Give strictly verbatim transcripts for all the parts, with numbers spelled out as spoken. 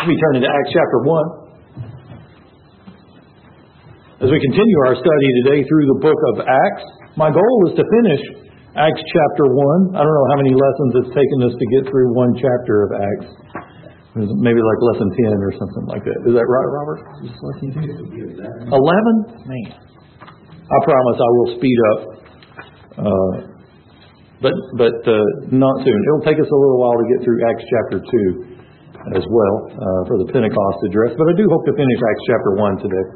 We turn into Acts chapter one. As we continue our study today through the book of Acts, my goal is to finish Acts chapter one. I don't know how many lessons it's taken us to get through one chapter of Acts. Maybe like lesson ten or something like that. Is that right, Robert? Just lesson ten? eleven? Man. I promise I will speed up. Uh, but but uh, not soon. It'll take us a little while to get through Acts chapter two as well uh, for the Pentecost address. But I do hope to finish Acts chapter one today.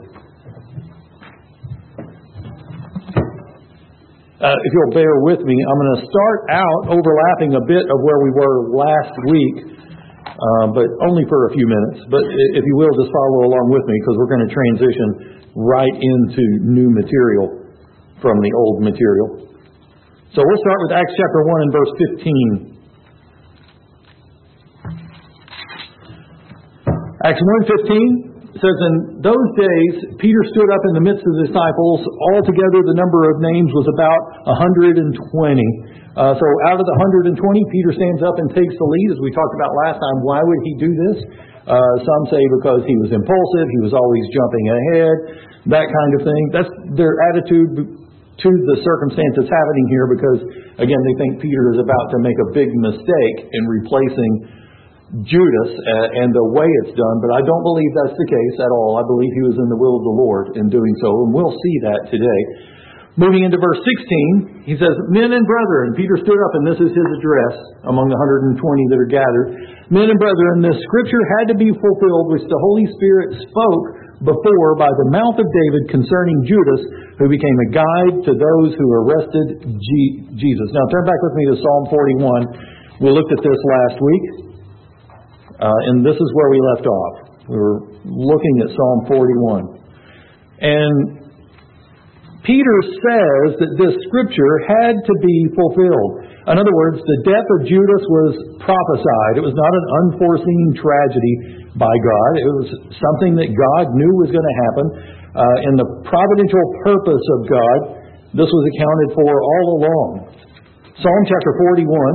Uh, if you'll bear with me, I'm going to start out overlapping a bit of where we were last week, uh, but only for a few minutes. But if you will, just follow along with me, because we're going to transition right into new material from the old material. So we'll start with Acts chapter one and verse fifteen. Acts one fifteen says, "In those days Peter stood up in the midst of the disciples. Altogether the number of names was about one hundred twenty. Uh, so out of the one hundred twenty, Peter stands up and takes the lead, as we talked about last time. Why would he do this? Uh, some say because he was impulsive, he was always jumping ahead, that kind of thing. That's their attitude to the circumstance that's happening here, because, again, they think Peter is about to make a big mistake in replacing Judas uh, and the way it's done. But I don't believe that's the case at all. I believe he was in the will of the Lord in doing so, and we'll see that today. Moving into verse sixteen, he says, "Men and brethren," Peter stood up, and this is his address among the one hundred twenty that are gathered. "Men and brethren, this scripture had to be fulfilled, which the Holy Spirit spoke before by the mouth of David concerning Judas, who became a guide to those who arrested G- Jesus." Now turn back with me to Psalm forty-one. We looked at this last week, uh, and this is where we left off. We were looking at Psalm forty-one. And Peter says that this scripture had to be fulfilled. In other words, the death of Judas was prophesied. It was not an unforeseen tragedy by God. It was something that God knew was going to happen. Uh, in the providential purpose of God, this was accounted for all along. Psalm chapter forty-one,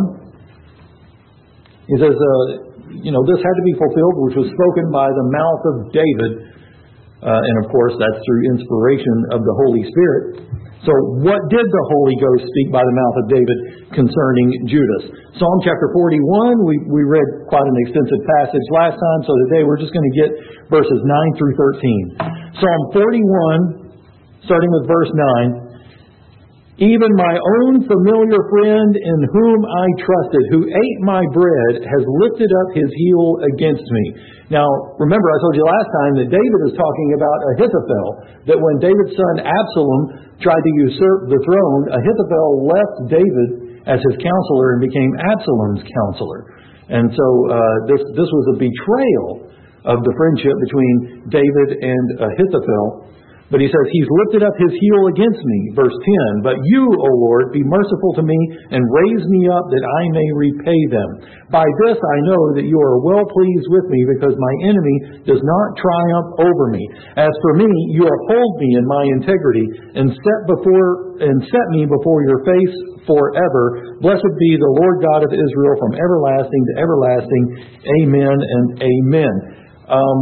he says, uh, you know, this had to be fulfilled, which was spoken by the mouth of David. Uh, and of course, that's through inspiration of the Holy Spirit. So what did the Holy Ghost speak by the mouth of David concerning Judas? Psalm chapter forty-one, we, we read quite an extensive passage last time, so today we're just going to get verses nine through thirteen. Psalm forty-one, starting with verse nine. "Even my own familiar friend in whom I trusted, who ate my bread, has lifted up his heel against me." Now, remember, I told you last time that David is talking about Ahithophel, that when David's son Absalom tried to usurp the throne, Ahithophel left David as his counselor and became Absalom's counselor. And so uh, this, this was a betrayal of the friendship between David and Ahithophel. But he says, "He's lifted up his heel against me." Verse ten, "But you, O Lord, be merciful to me and raise me up that I may repay them. By this I know that you are well pleased with me, because my enemy does not triumph over me. As for me, you uphold me in my integrity and set before and set me before your face forever. Blessed be the Lord God of Israel from everlasting to everlasting. Amen and amen." Um,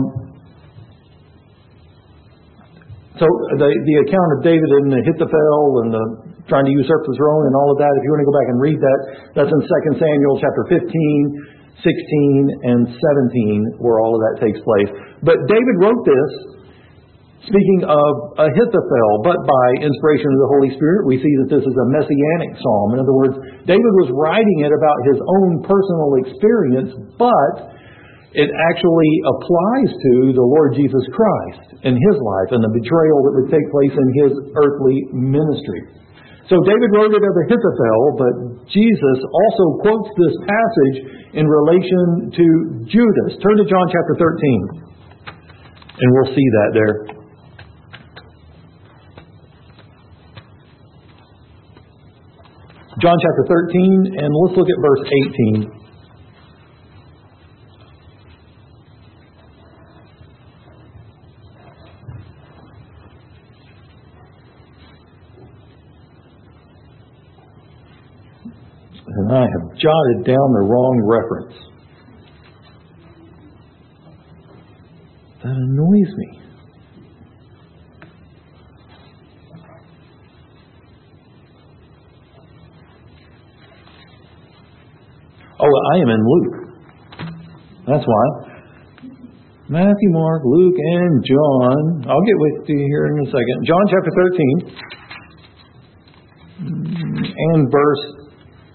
So the the account of David and Ahithophel and the trying to usurp the throne and all of that, if you want to go back and read that, that's in Second Samuel chapter fifteen, sixteen, and seventeen, where all of that takes place. But David wrote this, speaking of Ahithophel, but by inspiration of the Holy Spirit, we see that this is a messianic psalm. In other words, David was writing it about his own personal experience, but it actually applies to the Lord Jesus Christ in his life and the betrayal that would take place in his earthly ministry. So David wrote it of Ahithophel, but Jesus also quotes this passage in relation to Judas. Turn to John chapter thirteen, and we'll see that there. John chapter thirteen, and let's look at verse eighteen. And I have jotted down the wrong reference. That annoys me. Oh, I am in Luke. That's why. Matthew, Mark, Luke, and John. I'll get with you here in a second. John chapter thirteen and verse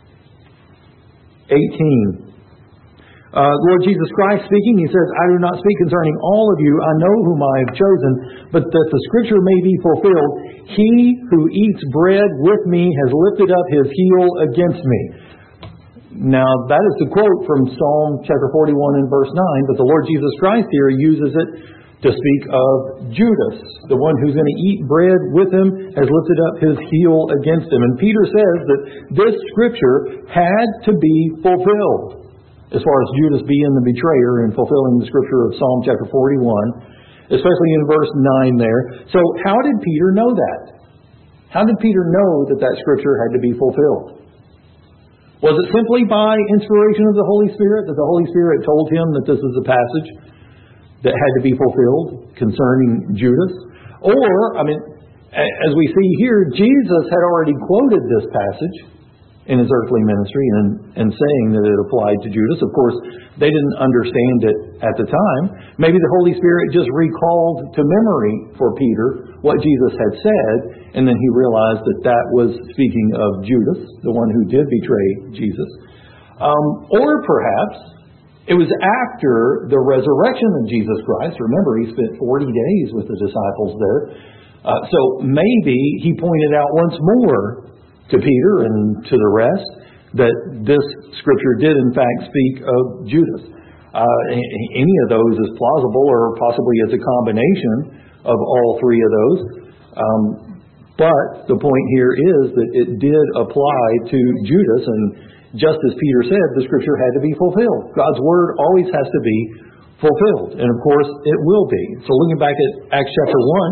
eighteen. Uh, Lord Jesus Christ speaking, He says, I do not speak concerning all of you. I know whom I have chosen, but that the Scripture may be fulfilled. He who eats bread with me has lifted up his heel against me. Now, that is the quote from Psalm chapter forty-one and verse nine, but the Lord Jesus Christ here uses it to speak of Judas, the one who's going to eat bread with him, has lifted up his heel against him. And Peter says that this Scripture had to be fulfilled, as far as Judas being the betrayer and fulfilling the Scripture of Psalm chapter forty-one, especially in verse nine there. So how did Peter know that? How did Peter know that that Scripture had to be fulfilled? Was it simply by inspiration of the Holy Spirit that the Holy Spirit told him that this is a passage that had to be fulfilled concerning Judas? Or, I mean, as we see here, Jesus had already quoted this passage in His earthly ministry and, and saying that it applied to Judas. Of course, they didn't understand it at the time. Maybe the Holy Spirit just recalled to memory for Peter what Jesus had said, and then he realized that that was speaking of Judas, the one who did betray Jesus. Um, or perhaps it was after the resurrection of Jesus Christ. Remember, He spent forty days with the disciples there. Uh, so maybe He pointed out once more to Peter and to the rest that this Scripture did in fact speak of Judas. Uh, any of those is plausible, or possibly it's a combination of all three of those. Um, but the point here is that it did apply to Judas, and just as Peter said, the Scripture had to be fulfilled. God's Word always has to be fulfilled, and of course it will be. So looking back at Acts chapter one,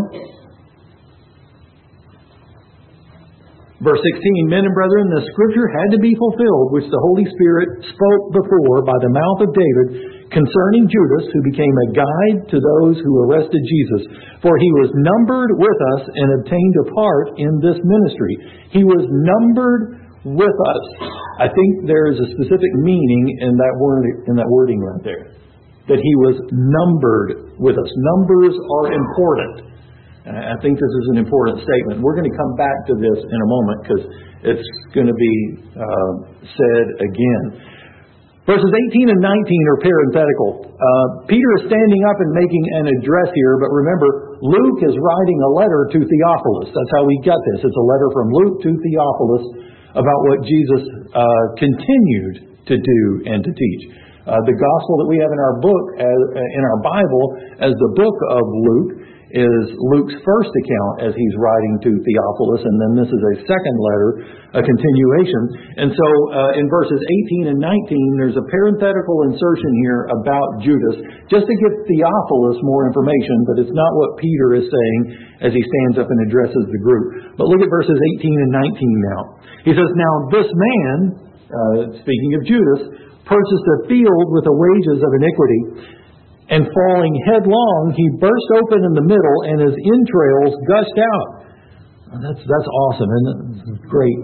verse sixteen, men and brethren, the Scripture had to be fulfilled, which the Holy Spirit spoke before by the mouth of David concerning Judas, who became a guide to those who arrested Jesus. For he was numbered with us and obtained a part in this ministry. He was numbered with us. I think there is a specific meaning in that word, in that wording right there, that he was numbered with us. Numbers are important. I think this is an important statement. We're going to come back to this in a moment because it's going to be uh, said again. Verses eighteen and nineteen are parenthetical. Uh, Peter is standing up and making an address here, but remember, Luke is writing a letter to Theophilus. That's how we got this. It's a letter from Luke to Theophilus about what Jesus uh, continued to do and to teach. Uh, the gospel that we have in our book, as, in our Bible, as the book of Luke, is Luke's first account as he's writing to Theophilus, and then this is a second letter, a continuation. And so uh, in verses eighteen and nineteen, there's a parenthetical insertion here about Judas, just to give Theophilus more information, but it's not what Peter is saying as he stands up and addresses the group. But look at verses eighteen and nineteen now. He says, now this man, uh, speaking of Judas, purchased a field with the wages of iniquity, and falling headlong, he burst open in the middle, and his entrails gushed out. That's that's awesome, isn't it? Great.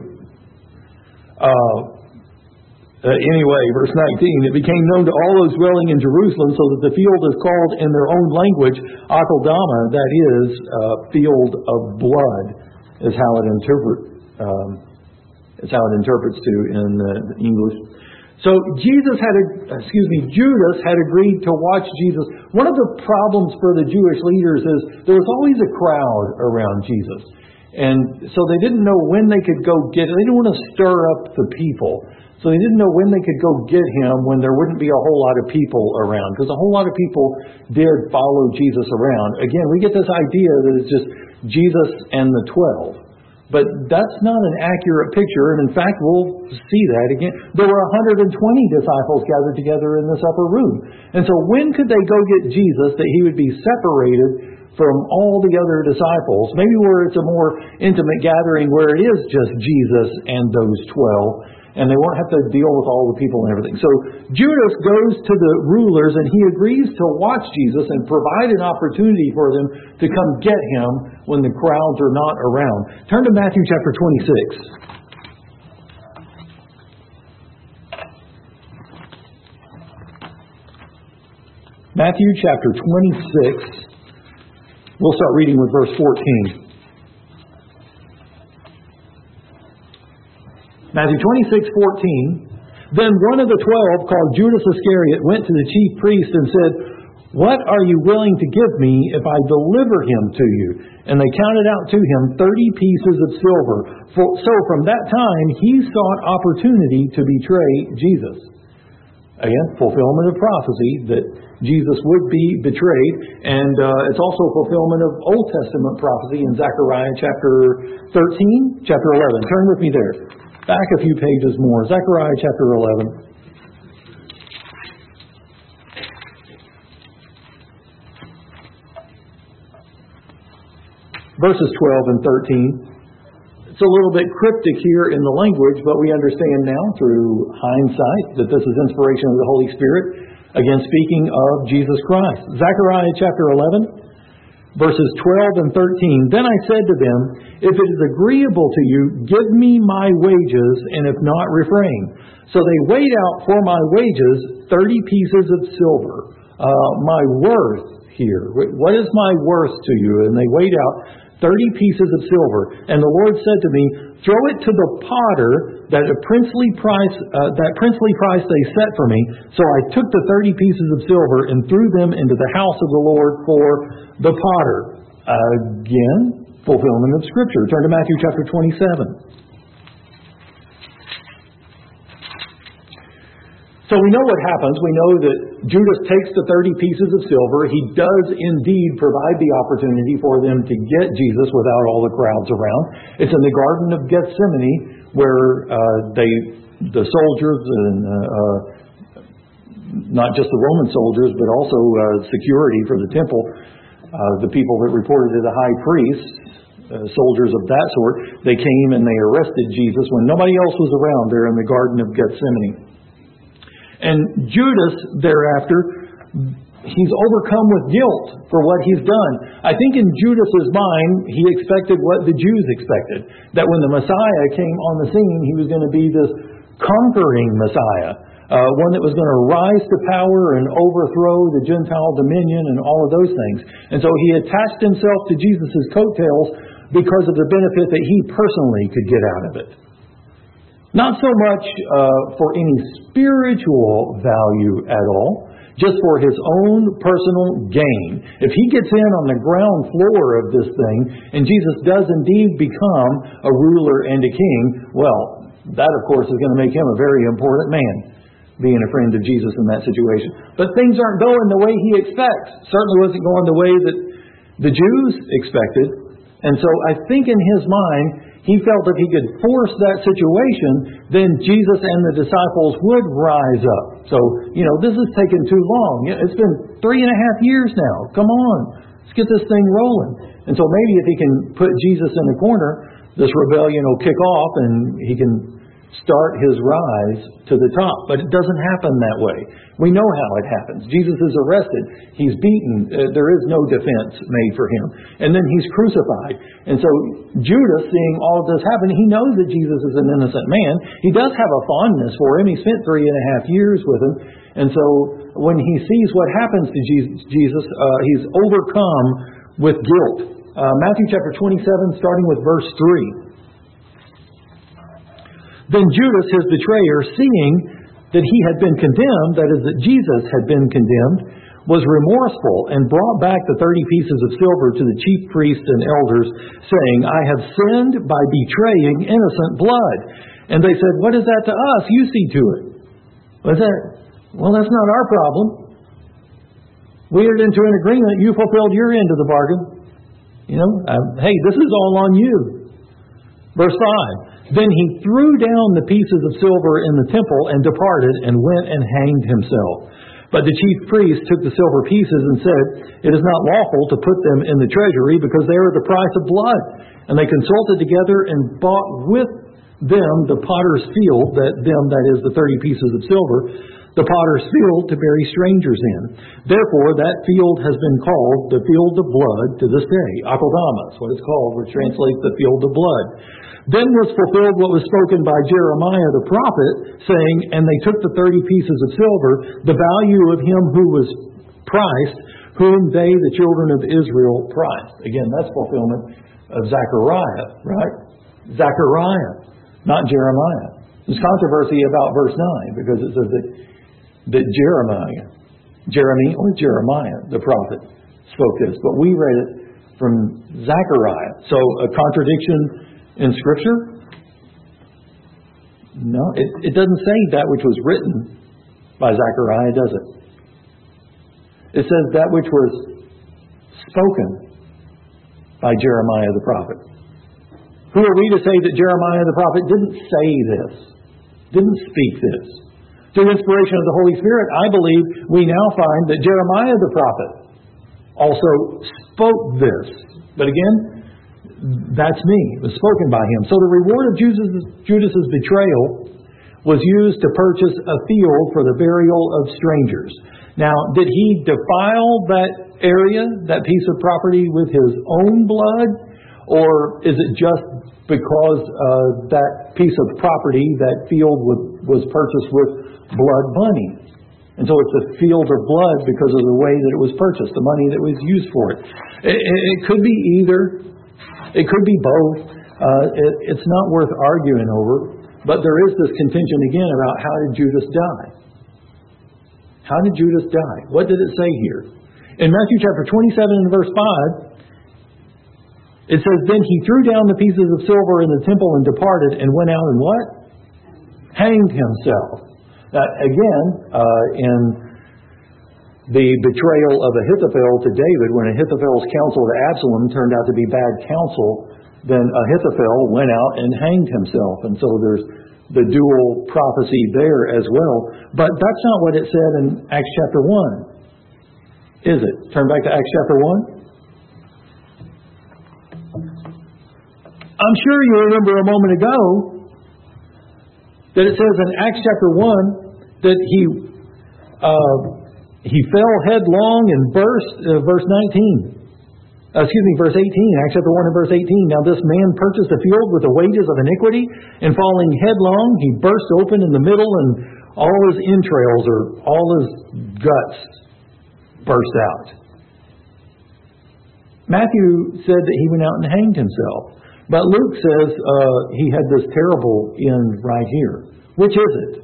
Uh, uh, anyway, verse nineteen, it became known to all those dwelling in Jerusalem, so that the field is called in their own language Akeldama, that is, uh, field of blood, is how it interpret. Um, it's how it interprets to in uh, English. So Jesus had, a, excuse me, Judas had agreed to watch Jesus. One of the problems for the Jewish leaders is there was always a crowd around Jesus. And so they didn't know when they could go get him. They didn't want to stir up the people. So they didn't know when they could go get him when there wouldn't be a whole lot of people around. Because a whole lot of people did follow Jesus around. Again, we get this idea that it's just Jesus and the twelve. But that's not an accurate picture, and in fact, we'll see that again. There were one hundred twenty disciples gathered together in this upper room. And so when could they go get Jesus that he would be separated from all the other disciples? Maybe where it's a more intimate gathering where it is just Jesus and those twelve. and they won't have to deal with all the people and everything. So Judas goes to the rulers, and he agrees to watch Jesus and provide an opportunity for them to come get him when the crowds are not around. Turn to Matthew chapter twenty-six. Matthew chapter twenty-six. We'll start reading with verse fourteen. Matthew twenty-six, fourteen. Then one of the twelve, called Judas Iscariot, went to the chief priest and said, "What are you willing to give me if I deliver him to you?" And they counted out to him thirty pieces of silver. For, so from that time he sought opportunity to betray Jesus. Again, fulfillment of prophecy that Jesus would be betrayed. And uh, it's also fulfillment of Old Testament prophecy in Zechariah chapter thirteen, chapter eleven. Turn with me there. Back a few pages more. Zechariah chapter eleven. Verses twelve and thirteen. It's a little bit cryptic here in the language, but we understand now through hindsight that this is inspiration of the Holy Spirit. Again, speaking of Jesus Christ. Zechariah chapter eleven, verses twelve and thirteen. Then I said to them, "If it is agreeable to you, give me my wages, and if not, refrain." So they weighed out for my wages thirty pieces of silver. Uh, my worth here. What is my worth to you? And they weighed out thirty pieces of silver. And the Lord said to me, "Throw it to the potter, that a princely price, uh, that princely price they set for me." So I took the thirty pieces of silver and threw them into the house of the Lord for the potter. Again, fulfillment of Scripture. Turn to Matthew chapter twenty-seven. So we know what happens. We know that Judas takes the thirty pieces of silver. He does indeed provide the opportunity for them to get Jesus without all the crowds around. It's in the Garden of Gethsemane where uh, they, the soldiers, and uh, uh, not just the Roman soldiers, but also uh, security for the temple, uh, the people that reported to the high priest, uh, soldiers of that sort, they came and they arrested Jesus when nobody else was around there in the Garden of Gethsemane. And Judas, thereafter, he's overcome with guilt for what he's done. I think in Judas's mind, he expected what the Jews expected. That when the Messiah came on the scene, he was going to be this conquering Messiah. Uh, one that was going to rise to power and overthrow the Gentile dominion and all of those things. And so he attached himself to Jesus' coattails because of the benefit that he personally could get out of it. Not so much uh, for any spiritual value at all, just for his own personal gain. If he gets in on the ground floor of this thing, and Jesus does indeed become a ruler and a king, well, that of course is going to make him a very important man, being a friend of Jesus in that situation. But things aren't going the way he expects. Certainly wasn't going the way that the Jews expected. And so I think in his mind, he felt if he could force that situation, then Jesus and the disciples would rise up. So, you know, this has taken too long. It's been three and a half years now. Come on, let's get this thing rolling. And so maybe if he can put Jesus in a corner, this rebellion will kick off and he can start his rise to the top. But it doesn't happen that way. We know how it happens. Jesus is arrested. He's beaten. Uh, there is no defense made for him. And then he's crucified. And so Judas, seeing all of this happen, he knows that Jesus is an innocent man. He does have a fondness for him. He spent three and a half years with him. And so when he sees what happens to Jesus, uh, he's overcome with guilt. Uh, Matthew chapter twenty-seven, starting with verse three. Then Judas, his betrayer, seeing that he had been condemned, that is, that Jesus had been condemned, was remorseful and brought back the thirty pieces of silver to the chief priests and elders, saying, "I have sinned by betraying innocent blood." And they said, "What is that to us? You see to it." What's that? Well, that's not our problem. We entered into an agreement. You fulfilled your end of the bargain. You know, uh, hey, this is all on you. Verse five. Then he threw down the pieces of silver in the temple and departed and went and hanged himself. But the chief priests took the silver pieces and said, "It is not lawful to put them in the treasury because they are the price of blood." And they consulted together and bought with them the potter's field, that them, that is the thirty pieces of silver, the potter's field to bury strangers in. Therefore, that field has been called the field of blood to this day. Akeldama is what it's called, which translates the field of blood. Then was fulfilled what was spoken by Jeremiah the prophet, saying, and they took the thirty pieces of silver, the value of him who was priced, whom they, the children of Israel, priced. Again, that's fulfillment of Zechariah, right? Zechariah, not Jeremiah. There's controversy about verse nine, because it says that, that Jeremiah, Jeremy or Jeremiah, the prophet, spoke this. But we read it from Zechariah. So a contradiction in Scripture? No, it, it doesn't say that which was written by Zechariah, does it? It says that which was spoken by Jeremiah the prophet. Who are we to say that Jeremiah the prophet didn't say this, didn't speak this? Through inspiration of the Holy Spirit, I believe we now find that Jeremiah the prophet also spoke this. But again, that's me. It was spoken by him. So the reward of Judas' Judas's betrayal was used to purchase a field for the burial of strangers. Now, did he defile that area, that piece of property, with his own blood? Or is it just because uh, that piece of property, that field, was, was purchased with blood money? And so it's a field of blood because of the way that it was purchased, the money that was used for it. It, it could be either. It could be both. Uh, it, it's not worth arguing over. But there is this contention again about how did Judas die? How did Judas die? What did it say here? In Matthew chapter twenty-seven and verse five, it says, then he threw down the pieces of silver in the temple and departed and went out and what? Hanged himself. Now, again, uh, in the betrayal of Ahithophel to David, when Ahithophel's counsel to Absalom turned out to be bad counsel, then Ahithophel went out and hanged himself. And so there's the dual prophecy there as well. But that's not what it said in Acts chapter one, is it? Turn back to Acts chapter one. I'm sure you remember a moment ago that it says in Acts chapter one that he uh, he fell headlong and burst, uh, verse nineteen. Uh, excuse me, verse eighteen, Acts chapter one and verse eighteen. Now this man purchased a field with the wages of iniquity, and falling headlong, he burst open in the middle, and all his entrails, or all his guts, burst out. Matthew said that he went out and hanged himself. But Luke says uh, he had this terrible end right here. Which is it?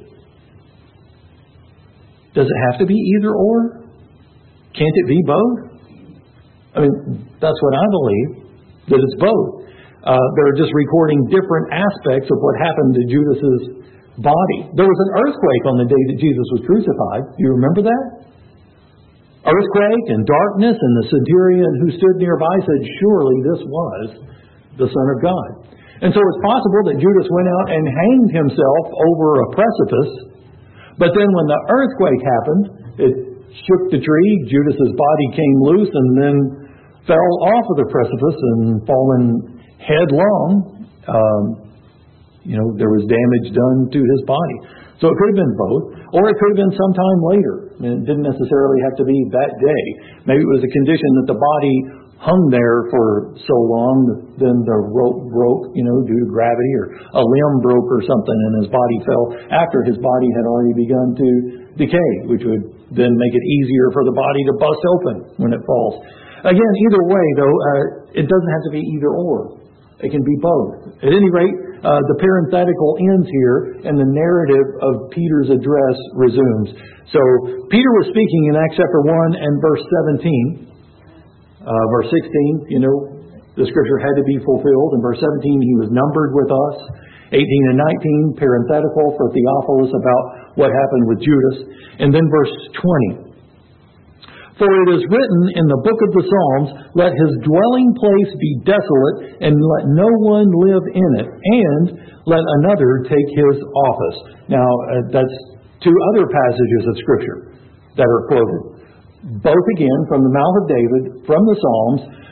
Does it have to be either or? Can't it be both? I mean, that's what I believe, that it's both. Uh, they're just recording different aspects of what happened to Judas's body. There was an earthquake on the day that Jesus was crucified. Do you remember that? Earthquake and darkness, and the centurion who stood nearby said, surely this was the Son of God. And so it's possible that Judas went out and hanged himself over a precipice, but then when the earthquake happened, it shook the tree, Judas's body came loose and then fell off of the precipice and fallen headlong. Um, you know, there was damage done to his body. So it could have been both, or it could have been sometime later. And it didn't necessarily have to be that day. Maybe it was a condition that the body hung there for so long that then the rope broke, you know, due to gravity, or a limb broke or something, and his body fell after his body had already begun to decay, which would then make it easier for the body to bust open when it falls. Again, either way, though, uh, it doesn't have to be either or. It can be both. At any rate, uh, the parenthetical ends here, and the narrative of Peter's address resumes. So, Peter was speaking in Acts chapter one and verse seventeen. Uh, verse sixteen, you know, the scripture had to be fulfilled. In verse seventeen, he was numbered with us. eighteen and nineteen, parenthetical for Theophilus about what happened with Judas. And then verse twenty. For it is written in the book of the Psalms, let his dwelling place be desolate, and let no one live in it, and let another take his office. Now, uh, that's two other passages of scripture that are quoted. Both again from the mouth of David, from the Psalms,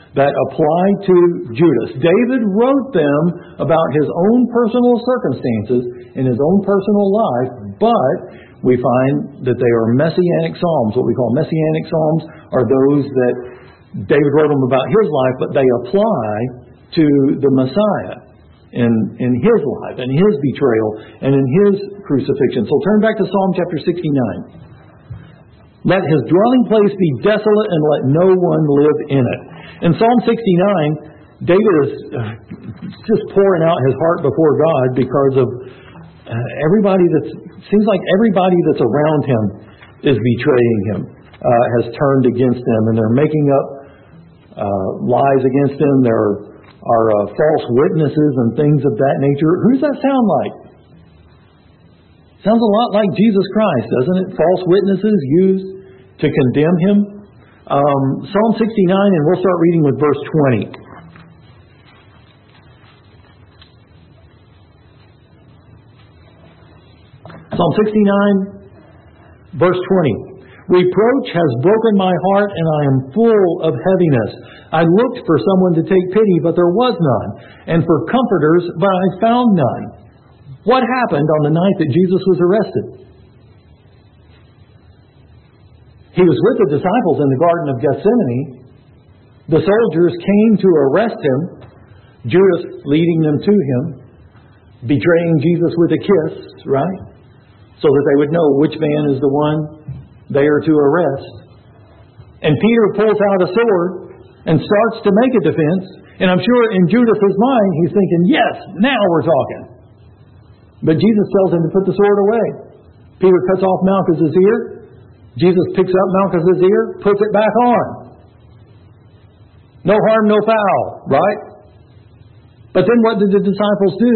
that apply to Judas. David wrote them about his own personal circumstances in his own personal life, but we find that they are messianic psalms. What we call messianic psalms are those that David wrote them about his life, but they apply to the Messiah in, in his life, and his betrayal, and in his crucifixion. So turn back to Psalm chapter sixty-nine. Let his dwelling place be desolate, and let no one live in it. In Psalm sixty-nine, David is just pouring out his heart before God because of uh, everybody that's, seems like everybody that's around him is betraying him, uh, has turned against him, and they're making up uh, lies against him. There are uh, false witnesses and things of that nature. Who does that sound like? Sounds a lot like Jesus Christ, doesn't it? False witnesses used to condemn him. Um, Psalm sixty-nine, and we'll start reading with verse twenty. Psalm sixty-nine, verse twenty. Reproach has broken my heart, and I am full of heaviness. I looked for someone to take pity, but there was none, and for comforters, but I found none. What happened on the night that Jesus was arrested? He was with the disciples in the Garden of Gethsemane. The soldiers came to arrest him, Judas leading them to him, betraying Jesus with a kiss, right? So that they would know which man is the one they are to arrest. And Peter pulls out a sword and starts to make a defense. And I'm sure in Judas's mind, he's thinking, yes, now we're talking. But Jesus tells him to put the sword away. Peter cuts off Malchus's ear. Jesus picks up Malchus's ear, puts it back on. No harm, no foul, right? But then what did the disciples do?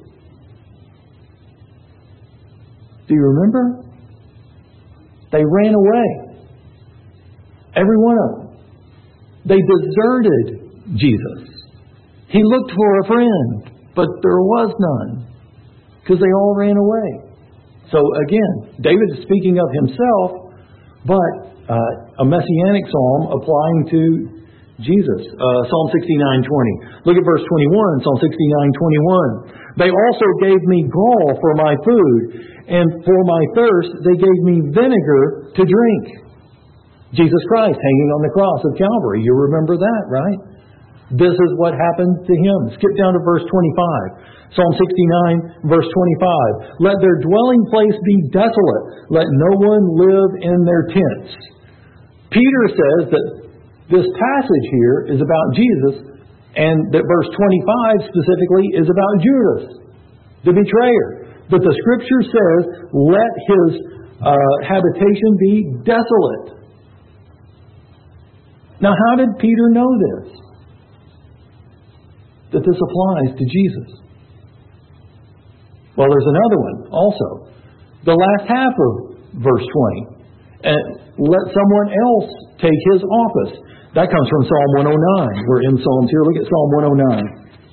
Do you remember? They ran away. Every one of them. They deserted Jesus. He looked for a friend, but there was none, because they all ran away. So again, David is speaking of himself, but uh, a messianic psalm applying to Jesus. Uh, Psalm sixty-nine twenty. Look at verse twenty-one. Psalm sixty-nine twenty-one. They also gave me gall for my food, and for my thirst they gave me vinegar to drink. Jesus Christ hanging on the cross of Calvary. You remember that, right? This is what happened to him. Skip down to verse twenty-five. Psalm sixty-nine, verse twenty-five. Let their dwelling place be desolate. Let no one live in their tents. Peter says that this passage here is about Jesus, and that verse twenty-five specifically is about Judas, the betrayer. But the Scripture says, let his uh, habitation be desolate. Now, how did Peter know this? That this applies to Jesus. Well, there's another one also. The last half of verse twenty. And let someone else take his office. That comes from Psalm one oh nine. We're in Psalms here. Look at Psalm one oh nine.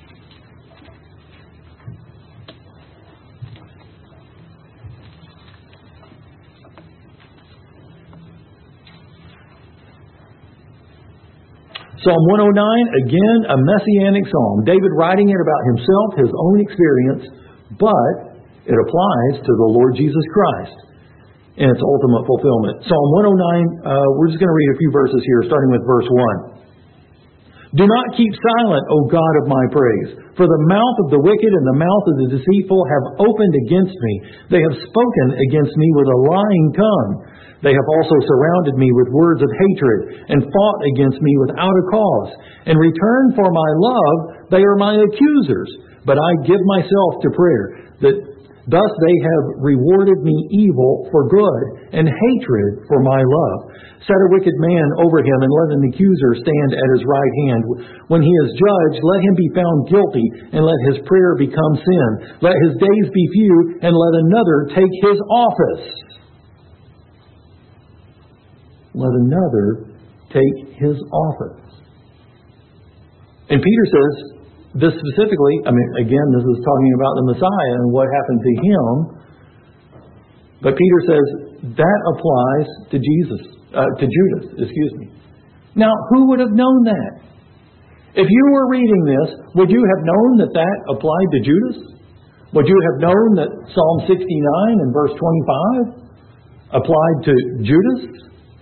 Psalm one oh nine, again, a messianic psalm. David writing it about himself, his own experience, but it applies to the Lord Jesus Christ in its ultimate fulfillment. Psalm one oh nine, uh, we're just going to read a few verses here, starting with verse one. Do not keep silent, O God of my praise, for the mouth of the wicked and the mouth of the deceitful have opened against me. They have spoken against me with a lying tongue. They have also surrounded me with words of hatred and fought against me without a cause. In return for my love, they are my accusers. But I give myself to prayer, that thus they have rewarded me evil for good and hatred for my love. Set a wicked man over him and let an accuser stand at his right hand. When he is judged, let him be found guilty and let his prayer become sin. Let his days be few and let another take his office. Let another take his office. And Peter says, this specifically, I mean, again, this is talking about the Messiah and what happened to him. But Peter says that applies to Jesus, uh, to Judas, excuse me. Now, who would have known that? If you were reading this, would you have known that that applied to Judas? Would you have known that Psalm sixty-nine and verse twenty-five applied to Judas?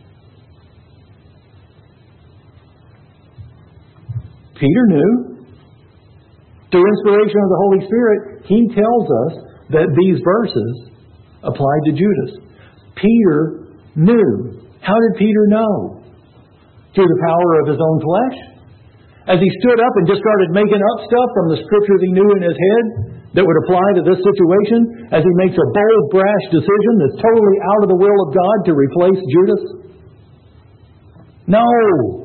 Peter knew. Through inspiration of the Holy Spirit, he tells us that these verses applied to Judas. Peter knew. How did Peter know? Through the power of his own flesh? As he stood up and just started making up stuff from the scriptures he knew in his head that would apply to this situation, as he makes a bold, brash decision that's totally out of the will of God to replace Judas? No!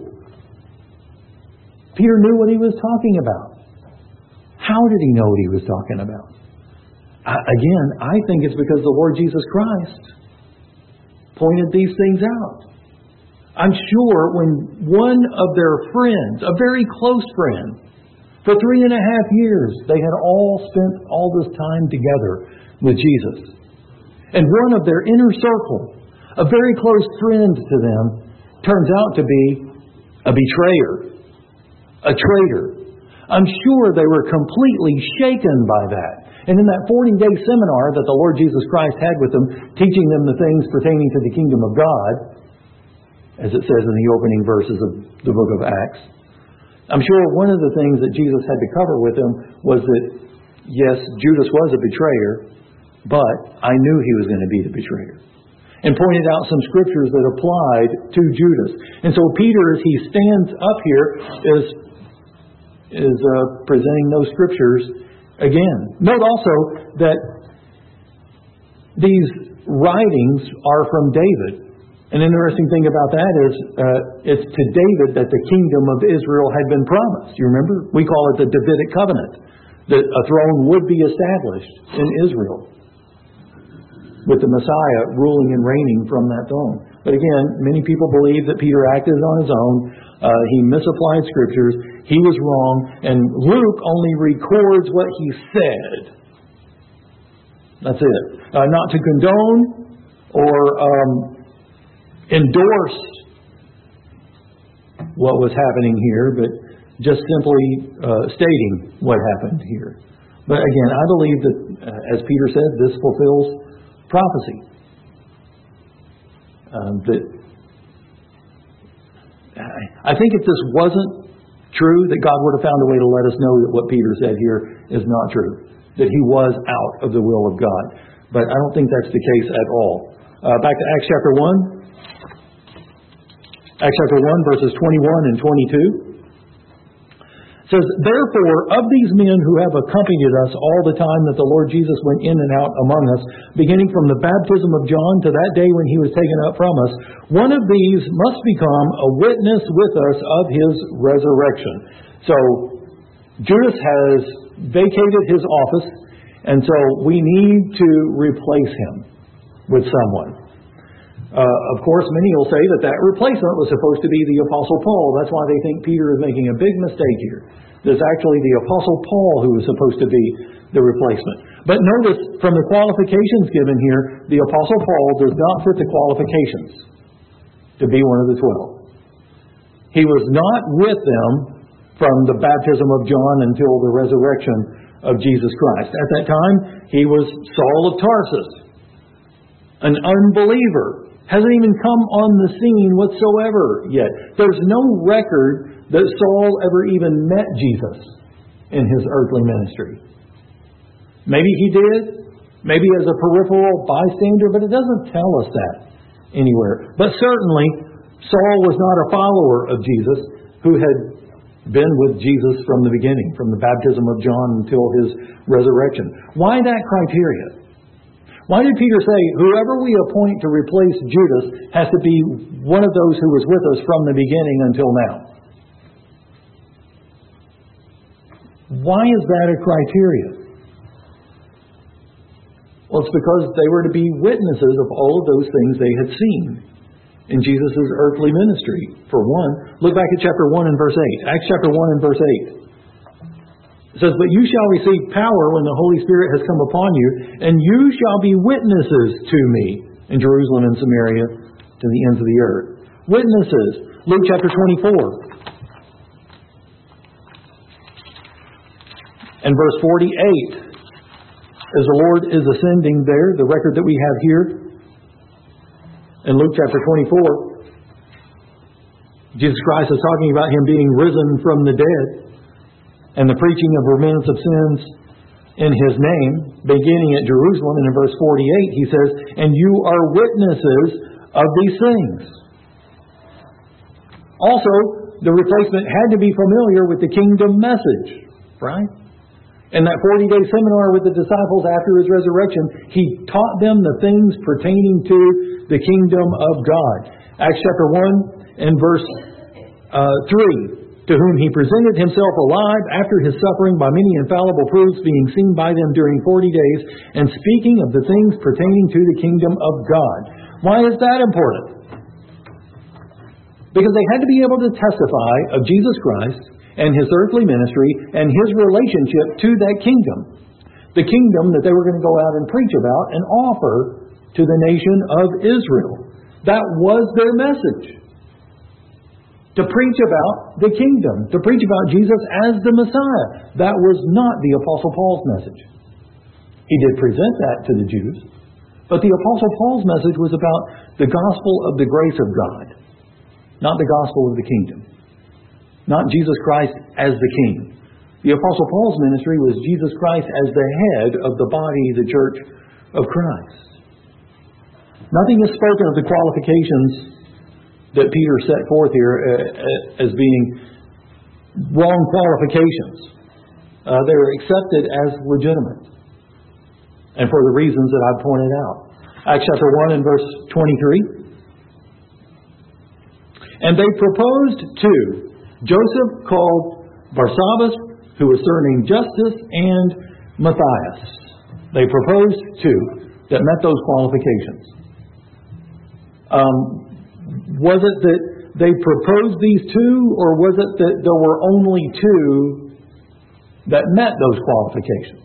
Peter knew what he was talking about. How did he know what he was talking about? I, again, I think it's because the Lord Jesus Christ pointed these things out. I'm sure when one of their friends, a very close friend, for three and a half years, they had all spent all this time together with Jesus. And one of their inner circle, a very close friend to them, turns out to be a betrayer. A traitor. I'm sure they were completely shaken by that. And in that forty-day seminar that the Lord Jesus Christ had with them, teaching them the things pertaining to the kingdom of God, as it says in the opening verses of the book of Acts, I'm sure one of the things that Jesus had to cover with them was that, yes, Judas was a betrayer, but I knew he was going to be the betrayer. And pointed out some scriptures that applied to Judas. And so Peter, as he stands up here, is is uh, presenting those scriptures again. Note also that these writings are from David. An interesting thing about that is uh, it's to David that the kingdom of Israel had been promised. You remember? We call it the Davidic covenant. That a throne would be established in Israel, with the Messiah ruling and reigning from that throne. But again, many people believe that Peter acted on his own. Uh, he misapplied scriptures. He was wrong. And Luke only records what he said. That's it. Uh, not to condone or um, endorse what was happening here, but just simply uh, stating what happened here. But again, I believe that, uh, as Peter said, this fulfills prophecy. Um, that I think if this wasn't true, that God would have found a way to let us know that what Peter said here is not true. That he was out of the will of God. But I don't think that's the case at all. Uh, back to Acts chapter one. Acts chapter one, verses twenty-one and twenty-two. It says, therefore, of these men who have accompanied us all the time that the Lord Jesus went in and out among us, beginning from the baptism of John to that day when he was taken up from us, one of these must become a witness with us of his resurrection. So, Judas has vacated his office, and so we need to replace him with someone. Uh, of course, many will say that that replacement was supposed to be the Apostle Paul. That's why they think Peter is making a big mistake here. There's actually the Apostle Paul who is supposed to be the replacement. But notice, from the qualifications given here, the Apostle Paul does not fit the qualifications to be one of the twelve. He was not with them from the baptism of John until the resurrection of Jesus Christ. At that time, he was Saul of Tarsus, an unbeliever. Hasn't even come on the scene whatsoever yet. There's no record that Saul ever even met Jesus in his earthly ministry. Maybe he did, maybe as a peripheral bystander, but it doesn't tell us that anywhere. But certainly, Saul was not a follower of Jesus who had been with Jesus from the beginning, from the baptism of John until his resurrection. Why that criteria? Why did Peter say, whoever we appoint to replace Judas has to be one of those who was with us from the beginning until now? Why is that a criteria? Well, it's because they were to be witnesses of all of those things they had seen in Jesus' earthly ministry. For one, look back at chapter one and verse eight. Acts chapter one and verse eight. It says, but you shall receive power when the Holy Spirit has come upon you, and you shall be witnesses to me in Jerusalem and Samaria to the ends of the earth. Witnesses. Luke chapter twenty-four. And verse forty-eight, as the Lord is ascending there, the record that we have here, in Luke chapter twenty-four, Jesus Christ is talking about Him being risen from the dead and the preaching of remitance of sins in His name, beginning at Jerusalem. And in verse forty-eight, He says, "And you are witnesses of these things." Also, the replacement had to be familiar with the kingdom message, right? In that forty-day seminar with the disciples after His resurrection, He taught them the things pertaining to the kingdom of God. Acts chapter one and verse uh, three. "To whom He presented Himself alive after His suffering by many infallible proofs, being seen by them during forty days, and speaking of the things pertaining to the kingdom of God." Why is that important? Because they had to be able to testify of Jesus Christ and His earthly ministry and His relationship to that kingdom. The kingdom that they were going to go out and preach about and offer to the nation of Israel. That was their message. To preach about the kingdom. To preach about Jesus as the Messiah. That was not the Apostle Paul's message. He did present that to the Jews. But the Apostle Paul's message was about the gospel of the grace of God. Not the gospel of the kingdom. Not Jesus Christ as the King. The Apostle Paul's ministry was Jesus Christ as the head of the body, the church of Christ. Nothing is spoken of the qualifications that Peter set forth here as being wrong qualifications. Uh, they were accepted as legitimate. And for the reasons that I've pointed out. Acts chapter one and verse twenty-three. "And they proposed two, Joseph called Barsabbas, who was surnamed Justus, and Matthias." They proposed two that met those qualifications. Um, was it that they proposed these two, or was it that there were only two that met those qualifications?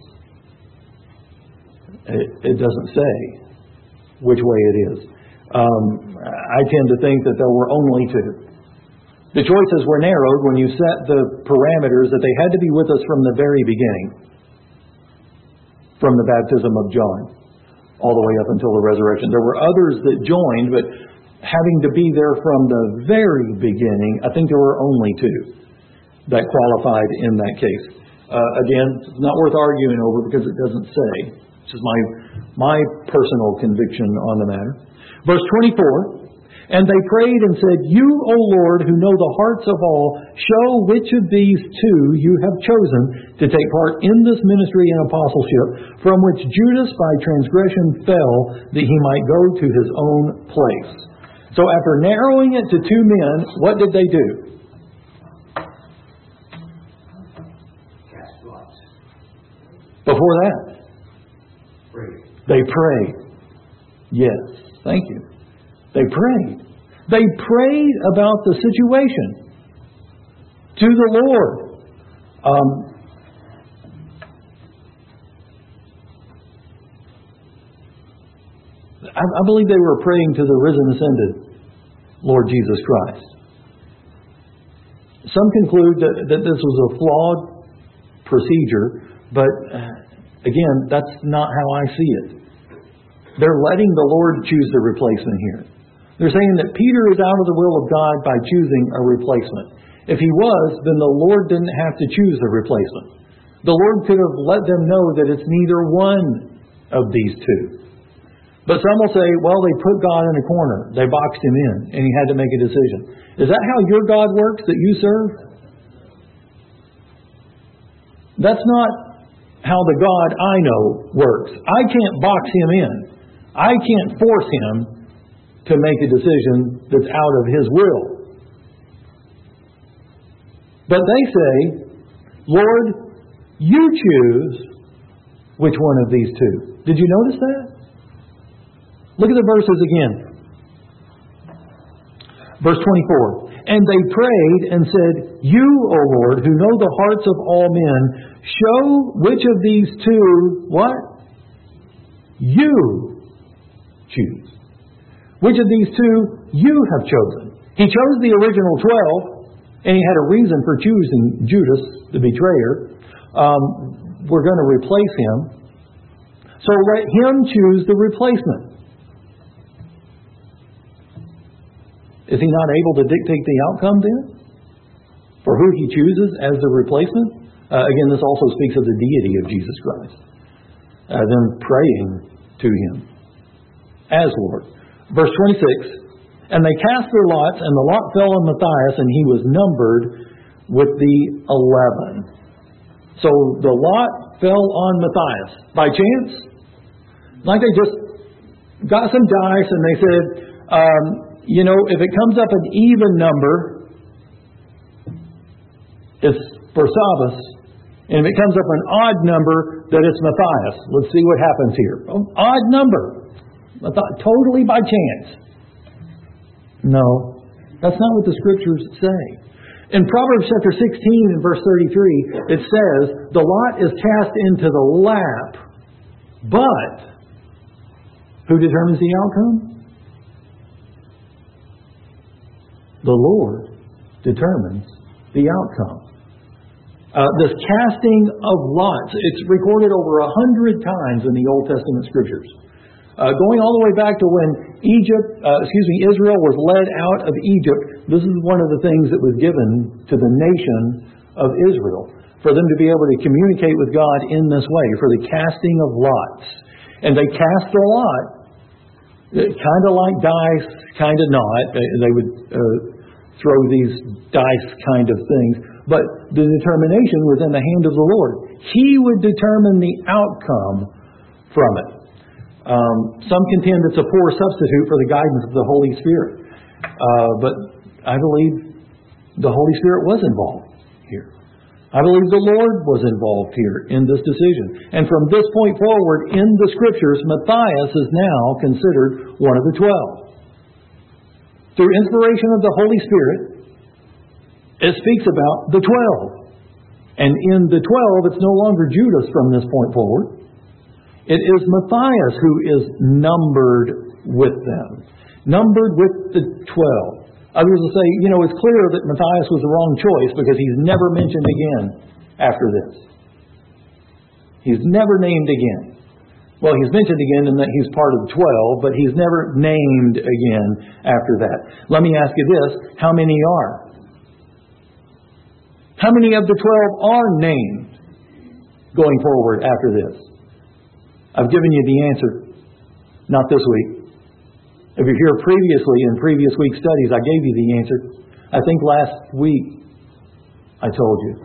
It, it doesn't say which way it is. Um, I tend to think that there were only two. The choices were narrowed when you set the parameters that they had to be with us from the very beginning. From the baptism of John, all the way up until the resurrection. There were others that joined, but having to be there from the very beginning, I think there were only two that qualified in that case. Uh, again, it's not worth arguing over because it doesn't say. It's just my, my personal conviction on the matter. Verse twenty-four, "And they prayed and said, You, O Lord, who know the hearts of all, show which of these two you have chosen to take part in this ministry and apostleship, from which Judas by transgression fell, that he might go to his own place." So after narrowing it to two men, what did they do? Cast lots. Before that? Prayed. They prayed. Yes, thank you. They prayed. They prayed about the situation to the Lord. Um, I, I believe they were praying to the risen, ascended Lord Jesus Christ. Some conclude that, that this was a flawed procedure, but uh, again, that's not how I see it. They're letting the Lord choose the replacement here. They're saying that Peter is out of the will of God by choosing a replacement. If he was, then the Lord didn't have to choose the replacement. The Lord could have let them know that it's neither one of these two. But some will say, well, they put God in a corner. They boxed him in, and he had to make a decision. Is that how your God works that you serve? That's not how the God I know works. I can't box him in. I can't force him to make a decision that's out of his will. But they say, Lord, you choose which one of these two. Did you notice that? Look at the verses again. Verse twenty-four. And they prayed and said, You, O Lord, who know the hearts of all men, show which of these two, what? You choose. Which of these two you have chosen. He chose the original twelve, and he had a reason for choosing Judas, the betrayer. Um, were going to replace him. So let him choose the replacement. Is he not able to dictate the outcome then? For who he chooses as the replacement? Uh, again, this also speaks of the deity of Jesus Christ. Uh, them praying to him as Lord. Verse twenty-six, and they cast their lots, and the lot fell on Matthias, and he was numbered with the eleven. So the lot fell on Matthias. By chance? Like they just got some dice, and they said, um, you know, if it comes up an even number, it's Barsabbas. And if it comes up an odd number, then it's Matthias. Let's see what happens here. Oh, odd number. I thought totally by chance. No, that's not what the Scriptures say. In Proverbs chapter sixteen and verse thirty-three, it says, the lot is cast into the lap, but who determines the outcome? The Lord determines the outcome. Uh, this casting of lots, it's recorded over a hundred times in the Old Testament Scriptures. Uh, going all the way back to when Egypt, uh, excuse me, Israel was led out of Egypt, this is one of the things that was given to the nation of Israel, for them to be able to communicate with God in this way, for the casting of lots. And they cast a lot, kind of like dice, kind of not. They, they would uh, throw these dice kind of things. But the determination was in the hand of the Lord. He would determine the outcome from it. Um, some contend it's a poor substitute for the guidance of the Holy Spirit. Uh, but I believe the Holy Spirit was involved here. I believe the Lord was involved here in this decision. And from this point forward in the Scriptures, Matthias is now considered one of the twelve. Through inspiration of the Holy Spirit, it speaks about the twelve. And in the twelve, it's no longer Judas from this point forward. It is Matthias who is numbered with them. Numbered with the twelve. Others will say, you know, it's clear that Matthias was the wrong choice because he's never mentioned again after this. He's never named again. Well, he's mentioned again in that he's part of the twelve, but he's never named again after that. Let me ask you this. How many are? How many of the twelve are named going forward after this? I've given you the answer. Not this week. If you're here previously in previous week studies, I gave you the answer. I think last week I told you.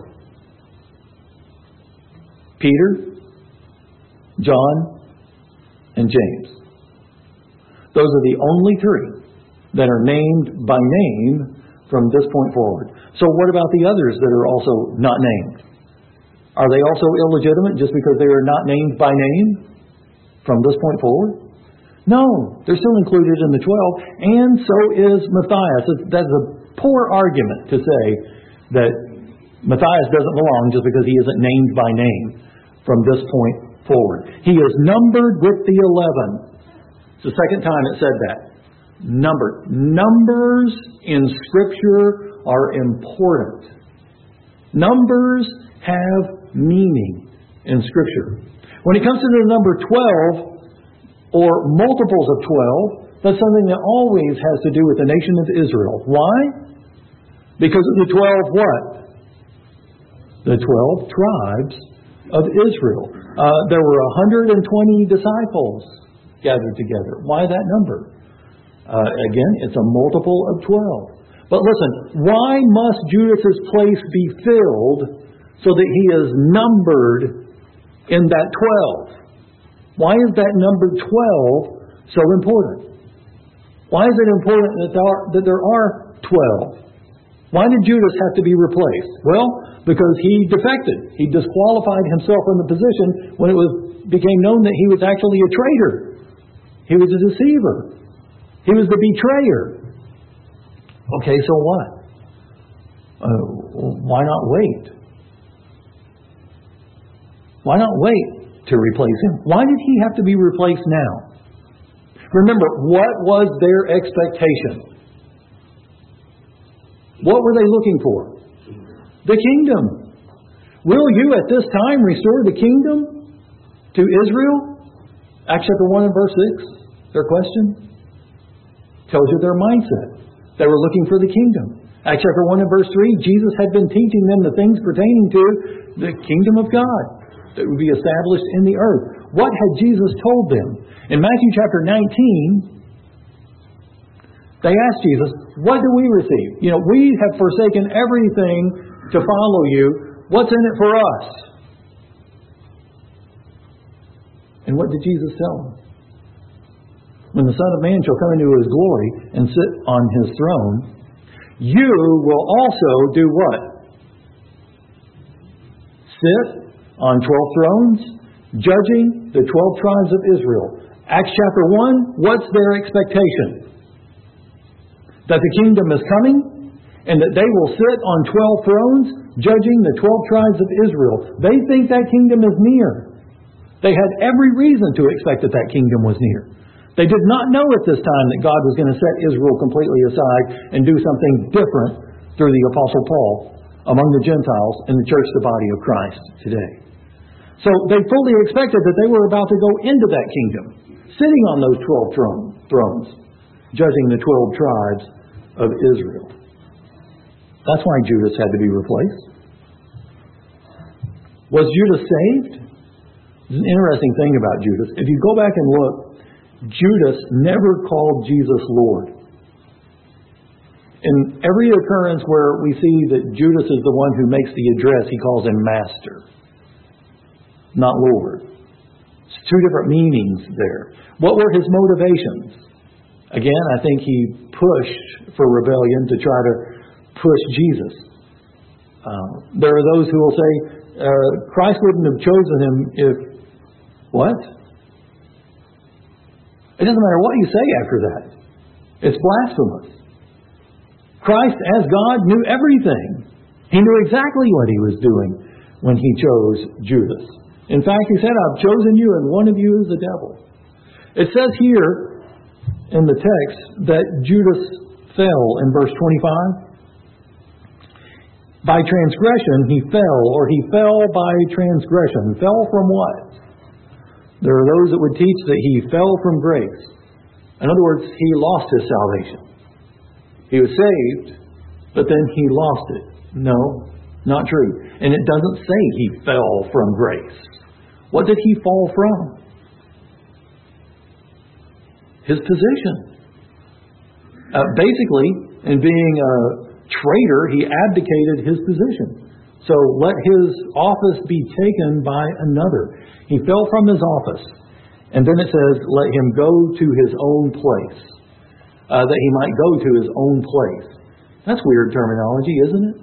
Peter, John, and James. Those are the only three that are named by name from this point forward. So what about the others that are also not named? Are they also illegitimate just because they are not named by name from this point forward? No, they're still included in the twelve, and so is Matthias. That's a poor argument to say that Matthias doesn't belong just because he isn't named by name from this point forward. He is numbered with the eleven. It's the second time it said that. Numbered. Numbers in Scripture are important. Numbers have meaning in Scripture. When it comes to the number twelve, or multiples of twelve, that's something that always has to do with the nation of Israel. Why? Because of the twelve what? The twelve tribes of Israel. Uh, there were one hundred twenty disciples gathered together. Why that number? Uh, again, it's a multiple of twelve. But listen, why must Judas's place be filled so that he is numbered in that twelve? Why is that number twelve so important? Why is it important that there are, that there are twelve? Why did Judas have to be replaced? Well, because he defected. He disqualified himself from the position when it was became known that he was actually a traitor. He was a deceiver. He was the betrayer. Okay, so what? Uh, why not wait? Why not wait to replace him? Why did he have to be replaced now? Remember, what was their expectation? What were they looking for? The kingdom. Will you at this time restore the kingdom to Israel? Acts chapter one and verse six, their question tells you their mindset. They were looking for the kingdom. Acts chapter one and verse three, Jesus had been teaching them the things pertaining to the kingdom of God that would be established in the earth. What had Jesus told them? In Matthew chapter nineteen, they asked Jesus, what do we receive? You know, we have forsaken everything to follow you. What's in it for us? And what did Jesus tell them? When the Son of Man shall come into His glory and sit on His throne, you will also do what? Sit on twelve thrones, judging the twelve tribes of Israel. Acts chapter one, what's their expectation? That the kingdom is coming, and that they will sit on twelve thrones, judging the twelve tribes of Israel. They think that kingdom is near. They had every reason to expect that that kingdom was near. They did not know at this time that God was going to set Israel completely aside and do something different through the Apostle Paul among the Gentiles in the church, the body of Christ today. So they fully expected that they were about to go into that kingdom, sitting on those twelve throne, thrones, judging the twelve tribes of Israel. That's why Judas had to be replaced. Was Judas saved? There's an interesting thing about Judas. If you go back and look, Judas never called Jesus Lord. In every occurrence where we see that Judas is the one who makes the address, he calls him Master, not Lord. It's two different meanings there. What were his motivations? Again, I think he pushed for rebellion to try to push Jesus. Uh, there are those who will say, uh, Christ wouldn't have chosen him if... What? It doesn't matter what you say after that. It's blasphemous. Christ, as God, knew everything. He knew exactly what He was doing when He chose Judas. In fact, He said, I've chosen you and one of you is the devil. It says here in the text that Judas fell in verse twenty-five. By transgression he fell, or he fell by transgression. Fell from what? There are those that would teach that he fell from grace. In other words, he lost his salvation. He was saved, but then he lost it. No, not true. And it doesn't say he fell from grace. What did he fall from? His position. Uh, basically, in being a traitor, he abdicated his position. So let his office be taken by another. He fell from his office. And then it says, let him go to his own place. Uh, that he might go to his own place. That's weird terminology, isn't it?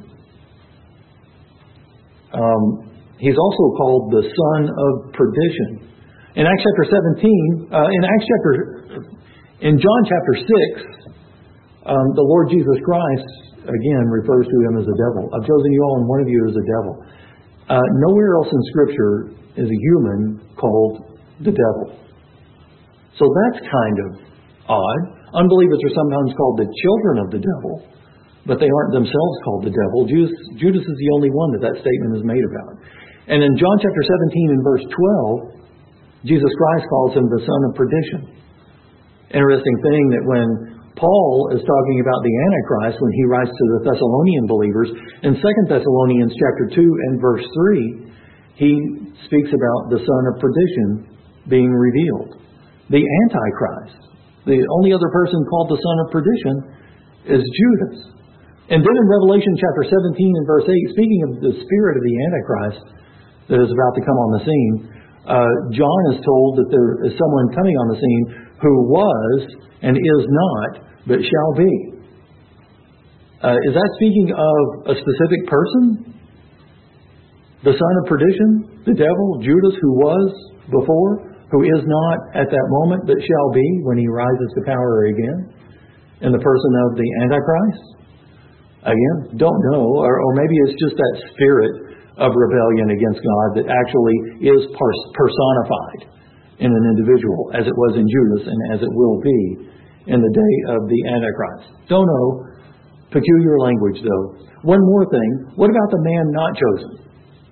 Um, he's also called the son of perdition. In Acts chapter seventeen, uh, in Acts chapter, in John chapter six, um, the Lord Jesus Christ again refers to him as a devil. I've chosen you all, and one of you is a devil. Uh, nowhere else in Scripture is a human called the devil. So that's kind of odd. Unbelievers are sometimes called the children of the devil, but they aren't themselves called the devil. Judas, Judas is the only one that that statement is made about. And in John chapter seventeen and verse twelve, Jesus Christ calls him the son of perdition. Interesting thing that when Paul is talking about the Antichrist, when he writes to the Thessalonian believers, in Second Thessalonians chapter two and verse three, he speaks about the son of perdition being revealed. The Antichrist, the only other person called the son of perdition, is Judas. And then in Revelation chapter seventeen and verse eight, speaking of the spirit of the Antichrist that is about to come on the scene, uh, John is told that there is someone coming on the scene who was and is not, but shall be. Uh, is that speaking of a specific person? The son of perdition, the devil, Judas, who was before, who is not at that moment, but shall be when he rises to power again, in the person of the Antichrist? Again, don't know, or, or maybe it's just that spirit of rebellion against God that actually is personified in an individual, as it was in Judas and as it will be in the day of the Antichrist. Don't know. Peculiar language, though. One more thing. What about the man not chosen?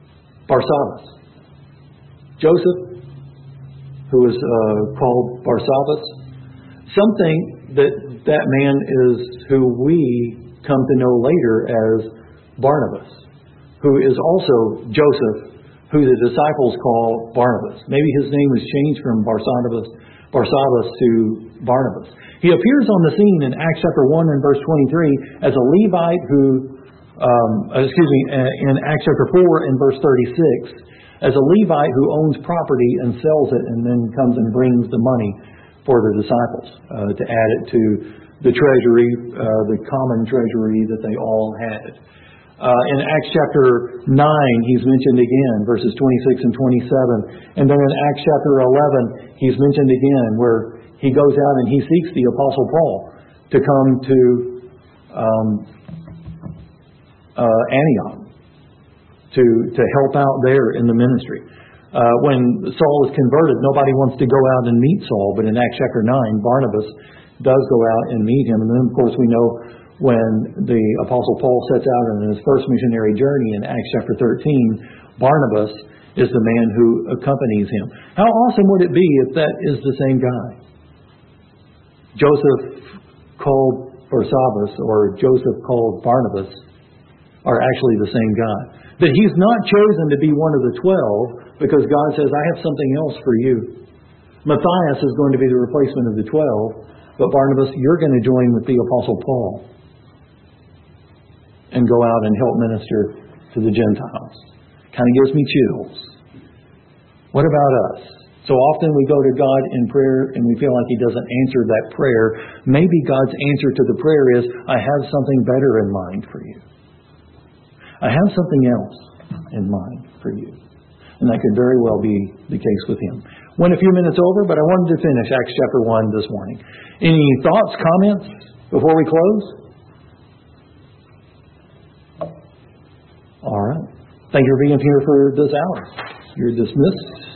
Barsabbas. Joseph, who was uh, called Barsabbas. Some think that that man is who we come to know later as Barnabas, who is also Joseph, who the disciples call Barnabas. Maybe his name was changed from Barsabbas, Barsabbas to Barnabas. He appears on the scene in Acts chapter one and verse twenty-three as a Levite who, um, excuse me, in Acts chapter four and verse thirty-six, as a Levite who owns property and sells it and then comes and brings the money for the disciples uh, to add it to the treasury, uh, the common treasury that they all had. Uh, in Acts chapter nine, he's mentioned again, verses twenty-six and twenty-seven. And then in Acts chapter eleven, he's mentioned again, where he goes out and he seeks the Apostle Paul to come to um, uh, Antioch to, to help out there in the ministry. Uh, when Saul is converted, nobody wants to go out and meet Saul, but in Acts chapter nine, Barnabas does go out and meet him. And then, of course, we know when the Apostle Paul sets out on his first missionary journey in Acts chapter thirteen, Barnabas is the man who accompanies him. How awesome would it be if that is the same guy? Joseph called Barsabbas or Joseph called Barnabas are actually the same guy. That he's not chosen to be one of the twelve because God says, I have something else for you. Matthias is going to be the replacement of the twelve, but Barnabas, you're going to join with the Apostle Paul and go out and help minister to the Gentiles. Kind of gives me chills. What about us? So often we go to God in prayer and we feel like He doesn't answer that prayer. Maybe God's answer to the prayer is, I have something better in mind for you. I have something else in mind for you. And that could very well be the case with Him. Went a few minutes over, but I wanted to finish Acts chapter one this morning. Any thoughts, comments before we close? All right. Thank you for being here for this hour. You're dismissed.